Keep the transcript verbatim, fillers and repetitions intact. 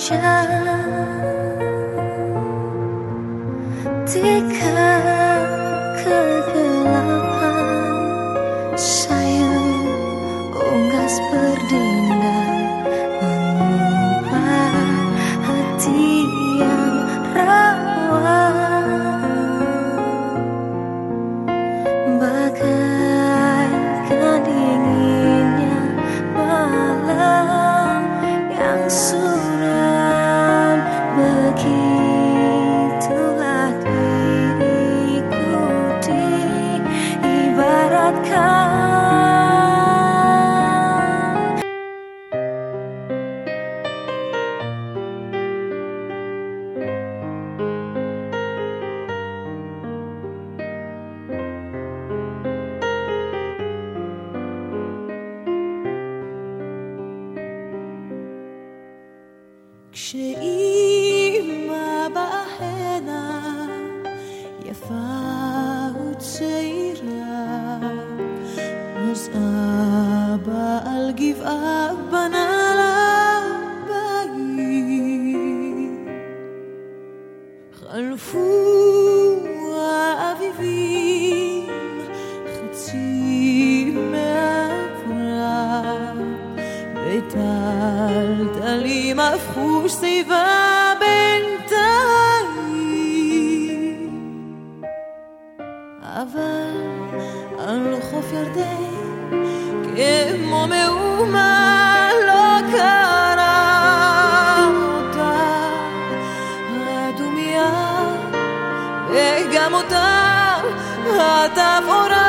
Ketika kegelapan sayang unggas berdindang mengubah hati yang rawan, bagaikan dinginnya malam yang suram. Begitulah diriku diibaratkan. כשאימא בעינה יפה וצעירה, אז אבא על גבעה בנה לה בית. חלפו האביבים חצי מעברה, וטלטלים הפכו שיבה בינתיים, אבל על חוף ירדן כמו מאומה לא קרה אותה הדומיה, וגם אותה התפאורה.